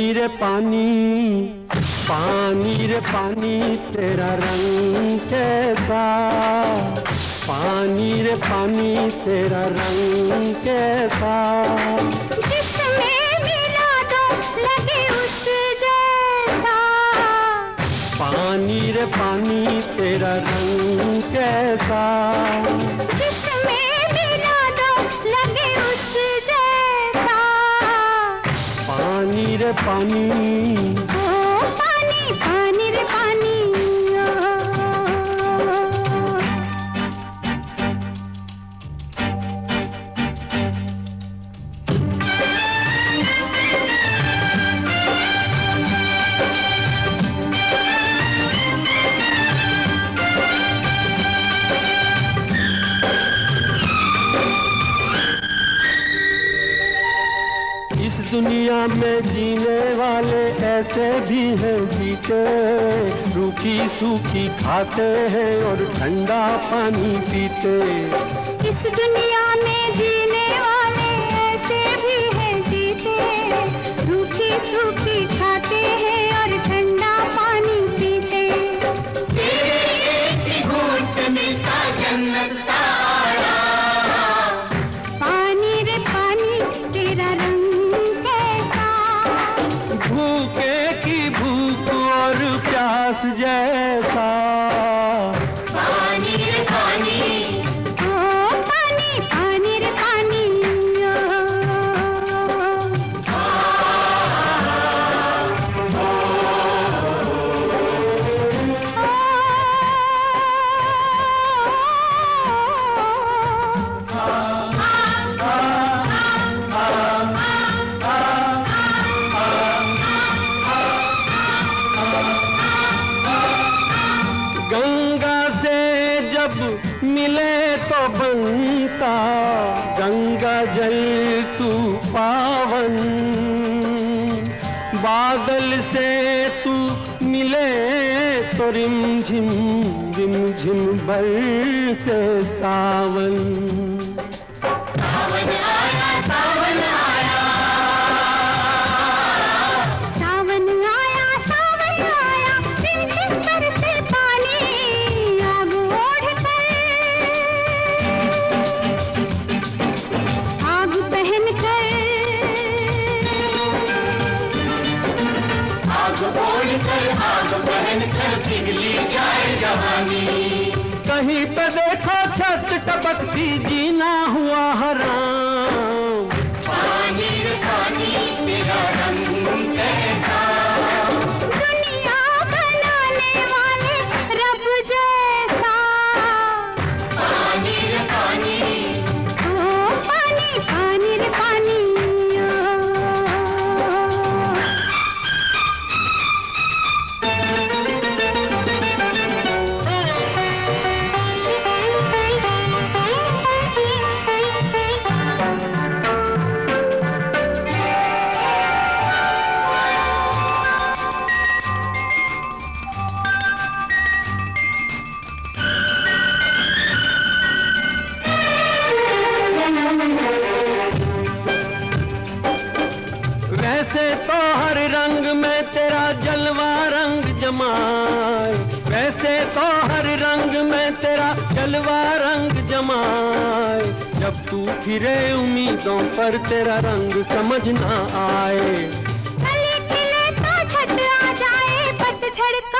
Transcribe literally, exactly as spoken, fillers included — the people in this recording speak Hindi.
रे पानी, पानी रे पानी तेरा रंग कैसा, पानी रे पानी तेरा रंग कैसा, जिसमें मिला दो लगे उस जैसा, पानी रे पानी तेरा रंग कैसा, जिसमें मिला दो लगे उस जैसा, पानी रे पानी, ओ पानी पानी रे पानी। दुनिया में जीने वाले ऐसे भी हैं जीते, रूखी सूखी खाते हैं और ठंडा पानी पीते। इस दुनिया में जीने वाले ऐसे भी हैं जीते, रूखी सूखी खाते हैं और ठंडा पानी पीते। तेरे एक घूंट से मिलता जन्नत सा आया, पानी रे पानी तेरा रंग भूखे की भूख और प्यास जैसा, पानी रे पानी, ओ पानी पानी रे पानी। मिले तो बनता गंगा जल तू पावन, बादल से तू मिले तो रिमझिम रिमझिम बरसे सावन। सावन आया सावन आया, सावन आया सावन आया, रिमझिम बरसे पानी आग ओढ़ कर, आग पहन कर, आग ओढ़ कर आग पहन कर पिघली जाए जवानी। कहीं पे देखो छत टपकती जीना हुआ हराम, पानी रे पानी तेरा रंग कैसा, दुनिया बनाने वाले रब जैसा, पानी रे पानी, ओ पानी पानी रे पानी। वैसे तो हर रंग में तेरा जलवा रंग जमाए, वैसे तो हर रंग में तेरा जलवा रंग जमाए, जब तू फिरे उम्मीदों पर तेरा रंग समझ ना आए। कली खिले तो छत आ जाए, पतझड़ का